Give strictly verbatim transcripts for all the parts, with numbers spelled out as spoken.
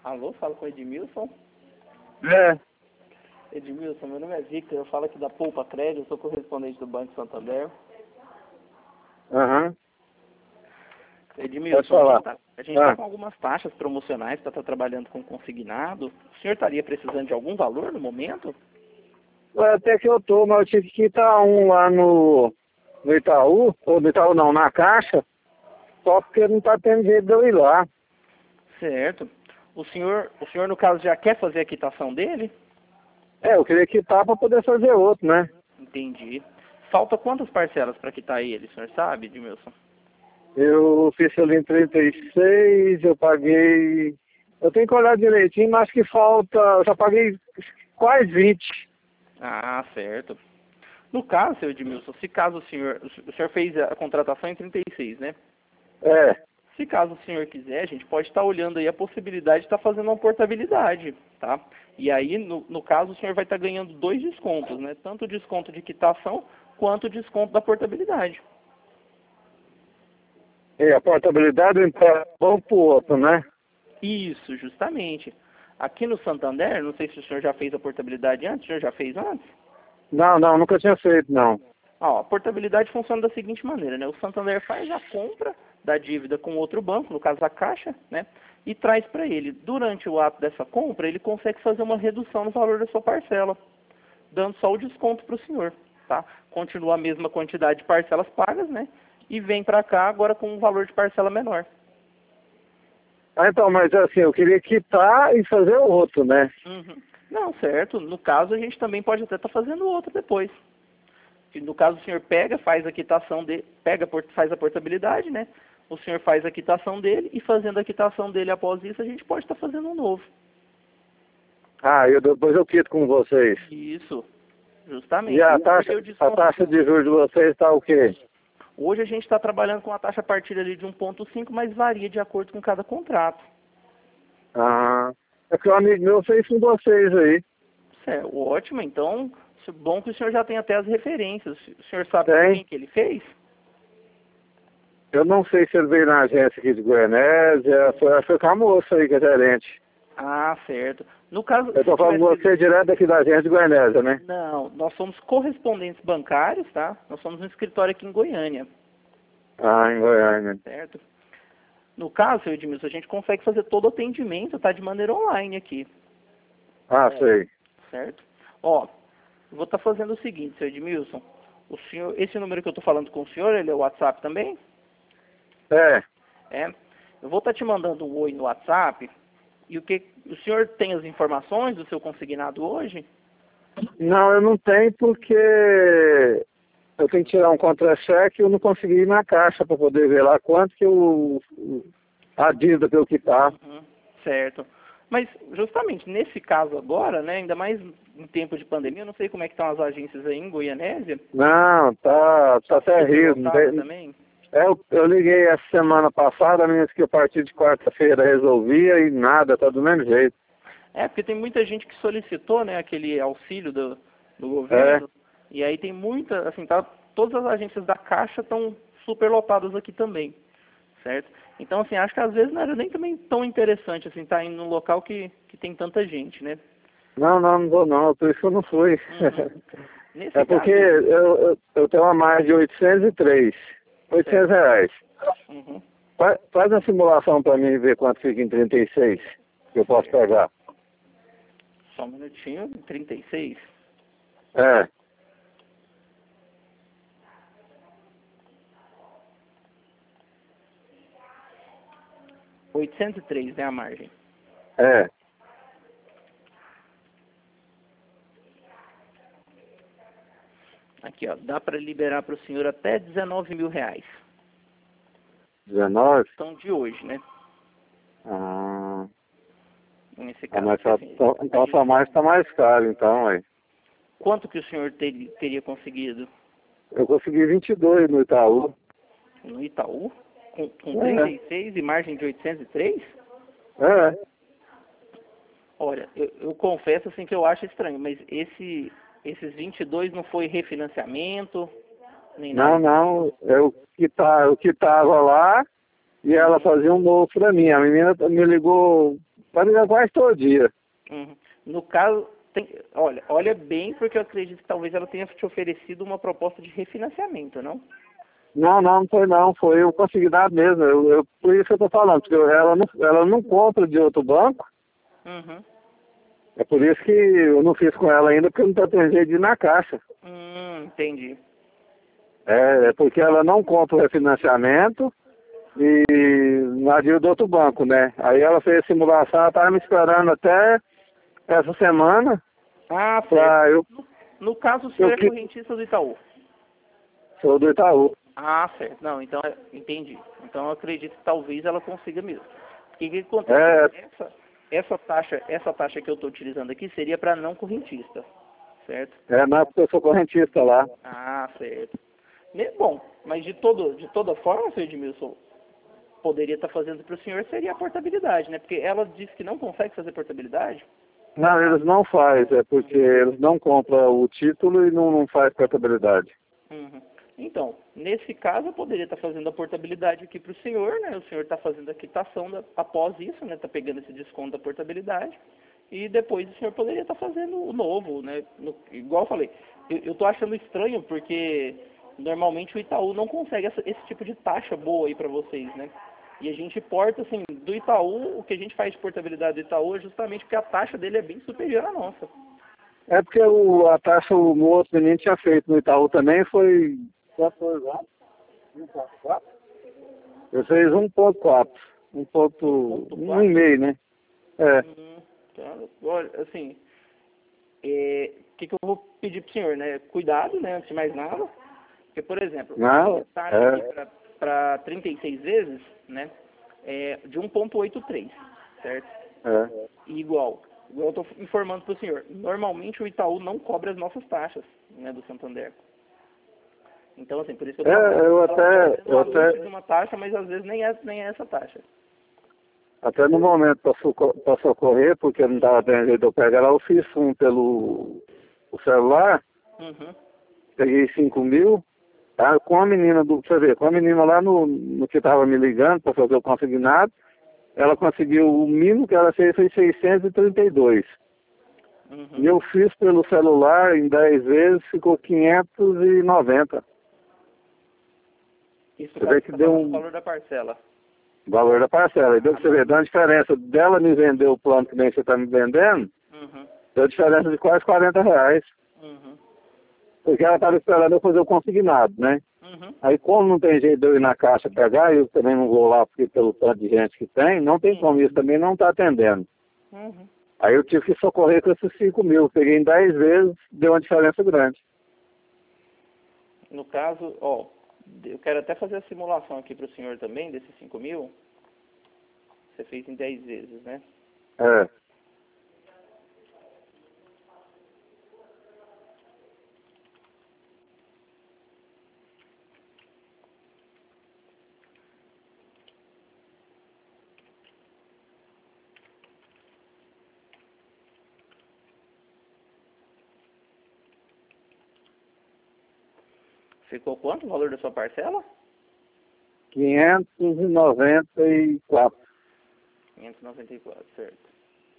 Alô, fala com o Edmilson. É. Edmilson, meu nome é Victor, eu falo aqui da Poupa Crédito, eu sou correspondente do Banco Santander. Aham. Uhum. Edmilson, a gente tá, a gente tá com algumas taxas promocionais para estar trabalhando com consignado. O senhor estaria precisando de algum valor no momento? Ué, até que eu tô, mas eu tive que quitar um lá no, no Itaú, ou no Itaú não, na Caixa, só porque não tá tendo jeito de eu ir lá. Certo. O senhor, o senhor no caso, já quer fazer a quitação dele? É, eu queria quitar para poder fazer outro, né? Entendi. Falta quantas parcelas para quitar ele, o senhor sabe, Edmilson? Eu fiz ali em trinta e seis, eu paguei... Eu tenho que olhar direitinho, mas acho que falta... Eu já paguei quase vinte. Ah, certo. No caso, seu Edmilson, se caso o senhor... O senhor fez a contratação em trinta e seis, né? É. Se caso o senhor quiser, a gente pode estar olhando aí a possibilidade de estar fazendo uma portabilidade, tá? E aí, no, no caso, o senhor vai estar ganhando dois descontos, né? Tanto o desconto de quitação, quanto o desconto da portabilidade. E a portabilidade é bom pro outro, né? Isso, justamente. Aqui no Santander, não sei se o senhor já fez a portabilidade antes, o senhor já fez antes? Não, não, nunca tinha feito, não. Ó, a portabilidade funciona da seguinte maneira, né? O Santander faz a compra da dívida com outro banco, no caso a Caixa, né? E traz para ele. Durante o ato dessa compra, ele consegue fazer uma redução no valor da sua parcela, dando só o desconto para o senhor, tá? Continua a mesma quantidade de parcelas pagas, né? E vem para cá agora com um valor de parcela menor. Ah, então, mas assim, eu queria quitar e fazer o outro, né? Uhum. Não, certo. No caso, a gente também pode até estar fazendo outro depois. No caso, o senhor pega, faz a quitação dele, pega, faz a portabilidade, né? O senhor faz a quitação dele e fazendo a quitação dele após isso, a gente pode estar fazendo um novo. Ah, eu depois eu quito com vocês. Isso, justamente. E a taxa, a taxa de juros de vocês está o quê? Hoje a gente está trabalhando com a taxa a partir ali de um ponto cinco, mas varia de acordo com cada contrato. Ah, é que um amigo meu fez com vocês aí. Certo, ótimo. Então, bom que o senhor já tem até as referências. O senhor sabe Tem. quem que ele fez? Eu não sei se ele veio na agência aqui de Goianésia, foi, foi com a moça aí que é gerente. Ah, certo. No caso, eu tô falando com você sido... direto aqui da agência de Goianésia, né? Não, nós somos correspondentes bancários, tá? Nós somos um escritório aqui em Goiânia. Ah, em Goiânia. Certo. No caso, seu Edmilson, a gente consegue fazer todo o atendimento, tá? De maneira online aqui. Ah, é, sei. Certo? Ó, eu vou estar tá fazendo o seguinte, seu Edmilson. O senhor, esse número que eu tô falando com o senhor, ele é o WhatsApp também? É. É. Eu vou estar tá te mandando um oi no WhatsApp. E o que o senhor tem as informações do seu consignado hoje? Não, eu não tenho porque eu tenho que tirar um contra-cheque e eu não consegui ir na caixa para poder ver lá quanto que eu, a dívida que eu quitar. Uhum, certo. Mas justamente nesse caso agora, né, ainda mais em tempo de pandemia, eu não sei como é que estão as agências aí em Goianésia. Não, tá, tá terrível. Também? É, eu, eu liguei essa semana passada, a minha disse que a partir de quarta-feira resolvia e nada, tá do mesmo jeito. É, porque tem muita gente que solicitou, né, aquele auxílio do, do governo. É. E aí tem muita, assim, tá, todas as agências da Caixa estão super lotadas aqui também, certo? Então, assim, acho que às vezes não era nem também tão interessante, assim, estar tá indo num local que, que tem tanta gente, né? Não, não, não vou não, por isso que eu não fui. Uhum. É porque caso... eu, eu, eu tenho uma margem de oitocentos e três, oitocentos reais. Uhum. Faz, faz uma simulação para mim e ver quanto fica em trinta e seis, que eu posso pegar. Só um minutinho, trinta e seis? É. oitocentos e três, né, a margem? É. Aqui, ó, dá para liberar para o senhor até dezenove mil reais. dezenove? Então, de hoje, né? Ah. Nesse caso. Ah, mas assim, então, então só mais está mais caro, então, aí. Quanto que o senhor ter, teria conseguido? Eu consegui vinte e dois no Itaú. No Itaú? Com, com é. trinta e seis e margem de oitocentos e três? É. Olha, eu, eu confesso assim que eu acho estranho, mas esse, esses vinte e dois não foi refinanciamento? Nem não, nada. não. Eu que tá, eu que tava lá e ela fazia um novo pra mim. A menina me ligou Vai ligar quase todo dia. Uhum. No caso, tem, olha, olha bem, porque eu acredito que talvez ela tenha te oferecido uma proposta de refinanciamento, não? Não, não, não foi não, foi o consignado mesmo. Eu, eu, por isso que eu tô falando, porque eu- ela não, ela não compra de outro banco. Uhum. É por isso que eu não fiz com ela ainda, porque não tá tendo jeito de ir na caixa. Hum, entendi. É, é porque ela não compra o refinanciamento e na dívida do outro banco, né? Aí ela fez a simulação, ela tava me esperando até essa semana Ah, certo. pra eu, No caso, o eu senhor é que correntista do Itaú. sou do Itaú. Ah, certo. Não, então, é- entendi. Então, eu acredito que talvez ela consiga mesmo. Porque o que que É, acontece? Essa, essa taxa, essa taxa que eu estou utilizando aqui seria para não correntista, certo? é, não é porque eu sou correntista lá. Ah, certo. Me- Bom, mas de, todo, de toda forma, senhor Edmilson, poderia estar fazendo para o senhor seria a portabilidade, né? Porque ela disse que não consegue fazer portabilidade. Não, eles não fazem, é porque eles não compram o título e não, não faz portabilidade. Uhum. Então, nesse caso, eu poderia estar fazendo a portabilidade aqui para o senhor, né? O senhor está fazendo a quitação da, após isso, né? Está pegando esse desconto da portabilidade. E depois o senhor poderia estar fazendo o novo, né? No, igual eu falei, eu estou achando estranho porque normalmente o Itaú não consegue essa, esse tipo de taxa boa aí para vocês, né? E a gente porta, assim, do Itaú, o que a gente faz de portabilidade do Itaú é justamente porque a taxa dele é bem superior à nossa. É porque o, a taxa, o meu outro menino tinha feito no Itaú também, foi... Quanto foi lá? um ponto quatro? Eu fiz um ponto quatro. Um ponto... Um e meio, né? É. Hum, tá. Olha, assim, é, o que, que eu vou pedir pro senhor, né? Cuidado, né? Antes de mais nada. Porque, por exemplo, a minha Não, taxa é. aqui para trinta e seis vezes, né? É de um ponto oitenta e três, certo? É. E igual, igual eu estou informando para o senhor, normalmente o Itaú não cobra as nossas taxas, né, do Santander. Então, assim, por isso que eu estou É, eu falando, ela até, está eu um anúncio até, de uma taxa, mas às vezes nem é, nem é essa taxa. até no momento para socorrer, porque não estava tendo jeito de eu pegar lá, eu fiz um pelo o celular, Uhum. peguei cinco mil, tá? Com a menina do, você vê, com a menina lá no, no que estava me ligando para fazer o consignado, ela conseguiu o mínimo que ela fez foi seiscentos e trinta e dois. Uhum. E eu fiz pelo celular em dez vezes, ficou quinhentos e noventa. Isso Você caso vê você que está deu falando do um valor da parcela. valor da parcela. E deu pra você ver, deu uma diferença dela me vender o plano que nem você está me vendendo, Uhum. deu diferença de quase quarenta reais. Uhum. Porque ela estava esperando eu fazer o consignado, né? Uhum. Aí como não tem jeito de eu ir na caixa pegar, eu também não vou lá porque pelo tanto de gente que tem, não tem como, isso também não está atendendo. Uhum. Aí eu tive que socorrer com esses cinco mil. Peguei em dez vezes, deu uma diferença grande. No caso, ó, eu quero até fazer a simulação aqui para o senhor também, desses cinco mil. Você fez em dez vezes, né? É. Ficou quanto o valor da sua parcela? quinhentos e noventa e quatro. quinhentos e noventa e quatro, certo.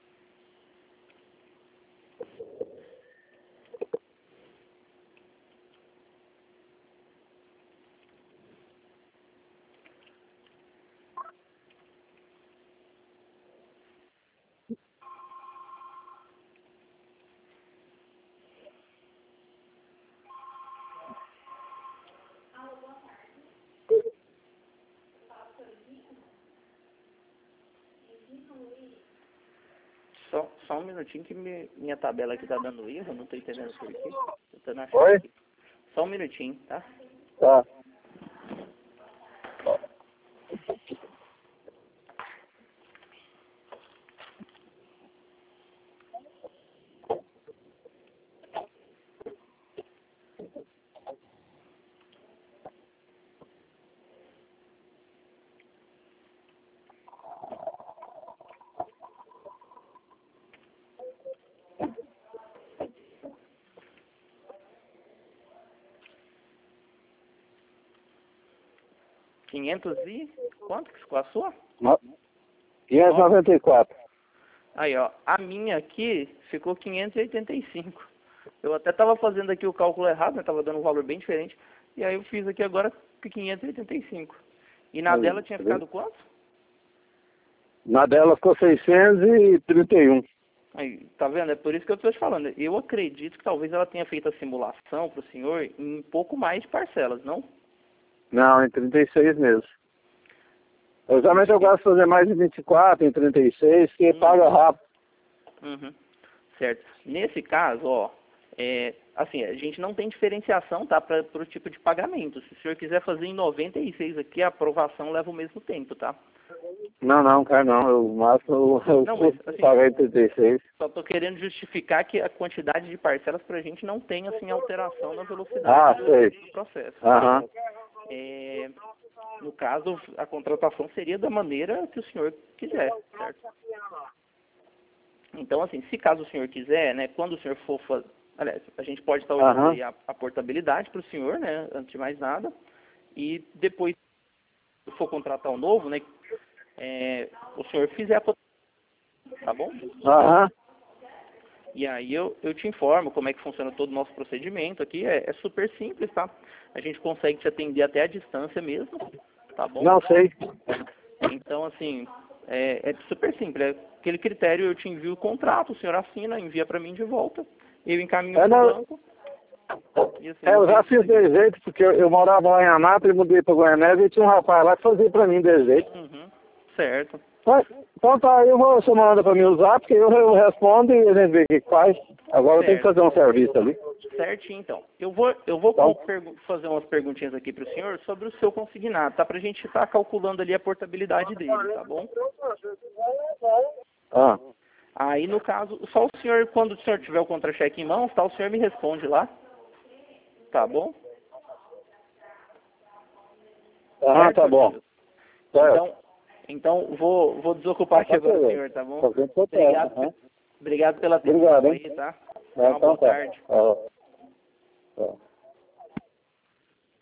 Só, só um minutinho que me- minha tabela aqui tá dando erro, eu não tô entendendo por quê. Eu tô achando Oi? aqui. Só um minutinho, tá? Tá. quinhentos e... Quanto que ficou a sua? No- quinhentos e noventa e quatro. Aí, ó, a minha aqui ficou quinhentos e oitenta e cinco. Eu até tava fazendo aqui o cálculo errado, né? Tava dando um valor bem diferente. E aí eu fiz aqui agora quinhentos e oitenta e cinco. E na Aí, dela tinha tá ficado vendo? quanto? Na dela ficou seiscentos e trinta e um. Aí, tá vendo? É por isso que eu estou te falando. Eu acredito que talvez ela tenha feito a simulação para o senhor em um pouco mais de parcelas, não? Não, em trinta e seis mesmo. Eu, geralmente eu gosto de fazer mais de vinte e quatro, em trinta e seis, que Hum. paga rápido. Uhum. Certo. Nesse caso, ó, é, assim, a gente não tem diferenciação, tá, para o tipo de pagamento. Se o senhor quiser fazer em noventa e seis aqui, a aprovação leva o mesmo tempo, tá? Não, não, cara, não. Eu, o máximo eu Não, mas, custo assim, pagar em trinta e seis. só tô querendo justificar que a quantidade de parcelas pra gente não tem, assim, alteração na velocidade Ah, do, sei. do processo. Aham. É, no caso, a contratação seria da maneira que o senhor quiser, certo? Então, assim, se caso o senhor quiser, né, quando o senhor for fazer... Aliás, a gente pode estar olhando Aham. aí a, a portabilidade para o senhor, né, antes de mais nada. E depois, se for contratar um novo, né, é, o senhor fizer a cotação, tá bom? Aham. E aí eu, eu te informo como é que funciona todo o nosso procedimento aqui. É, é super simples, tá? A gente consegue te atender até a distância mesmo, tá bom? Não sei. Então, assim, é, é super simples. É aquele critério, eu te envio o contrato, o senhor assina, envia para mim de volta, eu encaminho É, para o não, banco. E, assim, é, não eu já tem... fiz desse jeito, porque eu, eu morava lá em Anápolis, mudei para Goianésia e tinha um rapaz lá que fazia para mim desse jeito. Uhum, certo. Mas, então tá, eu vou, você manda para mim usar, porque eu, eu respondo e a gente vê o que que faz. Agora eu tenho que Certo. fazer um serviço ali. Certinho, então. Eu vou, eu vou Então, pergu- fazer umas perguntinhas aqui para o senhor sobre o seu consignado, tá? Para a gente estar calculando ali a portabilidade dele, tá bom? ah, Aí, no caso, só o senhor, quando o senhor tiver o contra-cheque em mãos, tá? O senhor me responde lá, tá bom? ah, Certo, tá bom. Júlio? Certo. Então, então vou, vou desocupar aqui Tá agora o certo. senhor, tá bom? Tá vendo que eu quero, Obrigado, aham. obrigado pela atenção Obrigado, hein? aí, tá? É, Uma então boa tá. tarde. Ah, ah.